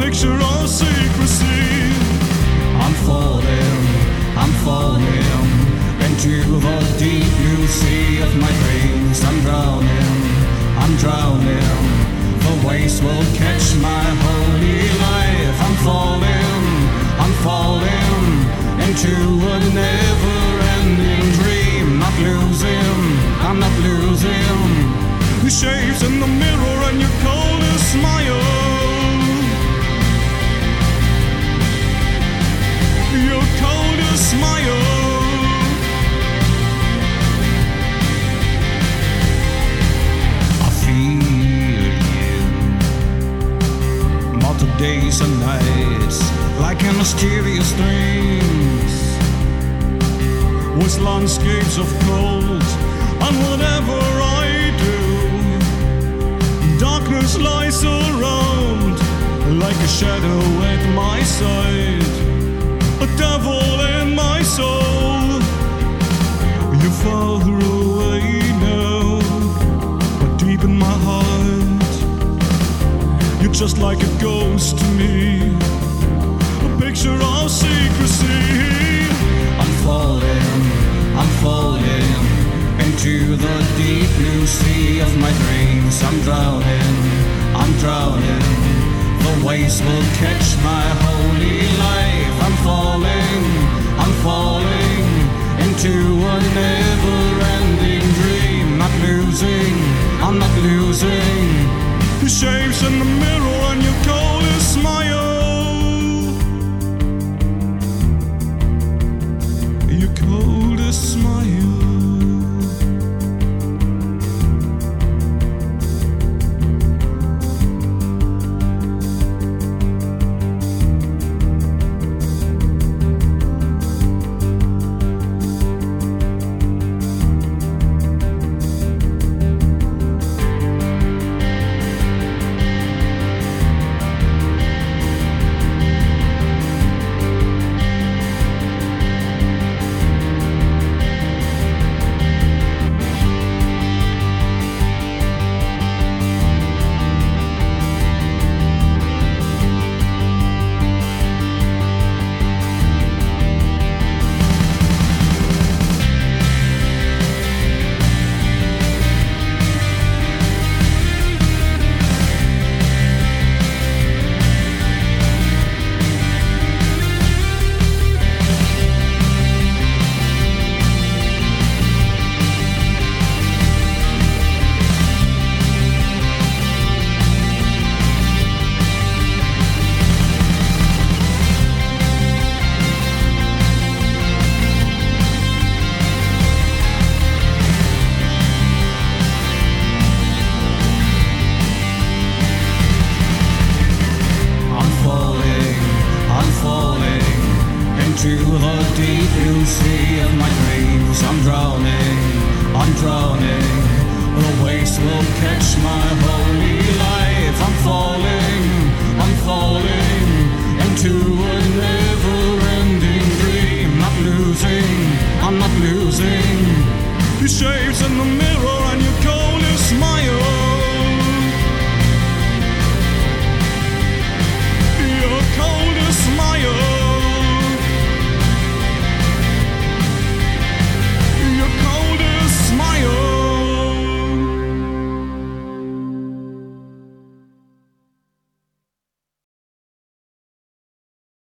picture of secrecy. I'm falling into the deep blue sea of my dreams. I'm drowning, the waves will catch my holy life. I'm falling into a never-ending dream. I'm not losing the shapes in the mirror and your coldest smile. Your coldest smile. I feel you, multiple days and nights, like in mysterious dreams, with landscapes of cold. And whatever I do, darkness lies around, like a shadow at my side, a devil in my soul. You're farther away now, but deep in my heart, you're just like a ghost to me, a picture of secrecy. I'm falling into the deep blue sea of my dreams. I'm drowning, the waves will catch my holy life. I'm falling into a never-ending dream. I'm not losing the shapes in the mirror and your coldest smile. Your coldest smile. To the deep blue sea of my dreams. I'm drowning, the waves will catch my holy life. I'm falling